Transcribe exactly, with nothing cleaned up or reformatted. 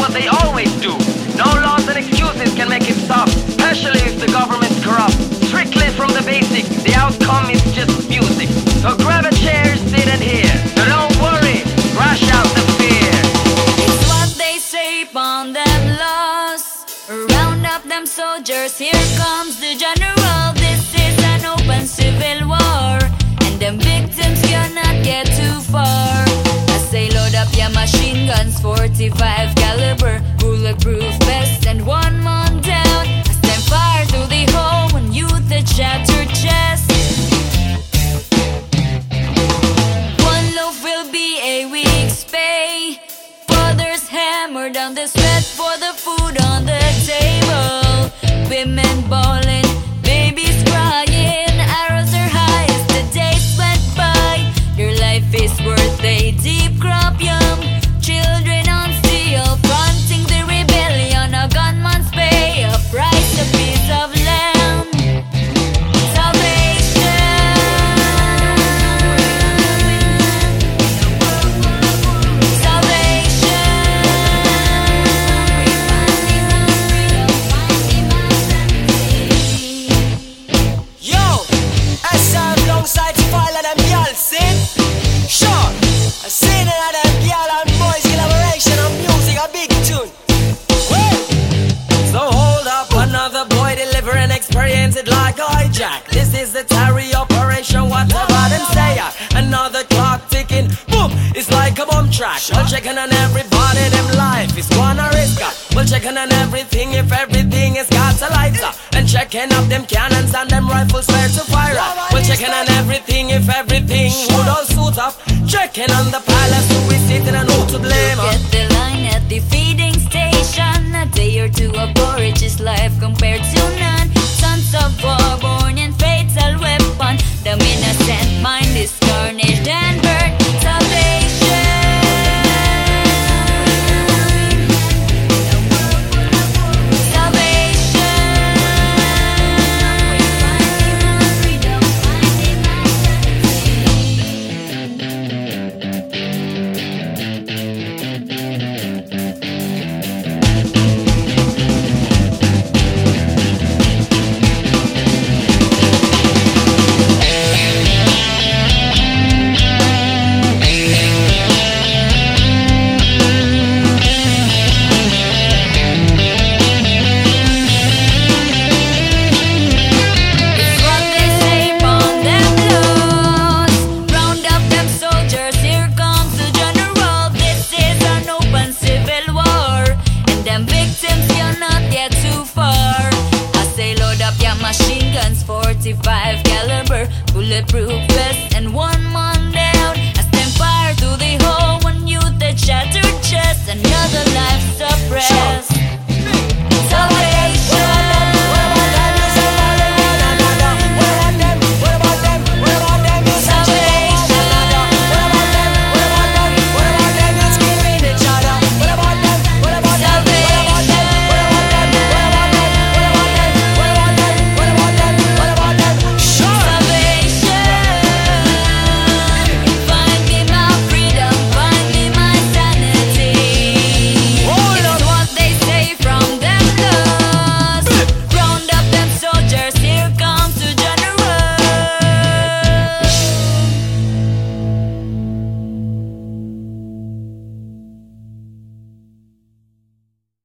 what they always do. No laws and excuses can make it stop, especially if the government's corrupt. Strictly from the basic, the outcome is just music. So grab a chair, sit and hear. So don't worry, rush out the fear. It's what they say upon them laws. Round up them soldiers, here comes the general. This is an open civil war, and them victims cannot get too far. I say load up your machine guns, forty-five caliber, bulletproof vest, and one man down. I stand fire through the hole when youth that shatter chest. One loaf will be a week's pay. Fathers hammer down the sweat for the food on the table. Women bawling, babies crying, arrows are high as the days went by. Your life is worth a deep crop yum. Children on steel, fronting the rebellion. A gunman's pay, a price, a piece of lamb. Salvation. Yo, I serve alongside the file of them y'all see? Sure, I seen it of them y'all and boys collaboration on music, a big tune. Woo! So hold up, another boy delivering experience it like hijack. This is the Terry operation, whatever them say. Another clock ticking, boom, it's like a bomb track. Well checking on everybody, them life is gonna risk. Well checking on everything, if everything is got a lighter. And checking up them cannons and them rifles where to fire at. Well checking on everything, if everything would all suit up. Checking on the palace, who is sitting and who to blame. Get the line at the feeding station. A day or two of porridge is life compared to none. Sons of war born in fatal weapon. The innocent mind is carnage and burnt. Salvation. Machine guns, forty-five caliber, bulletproof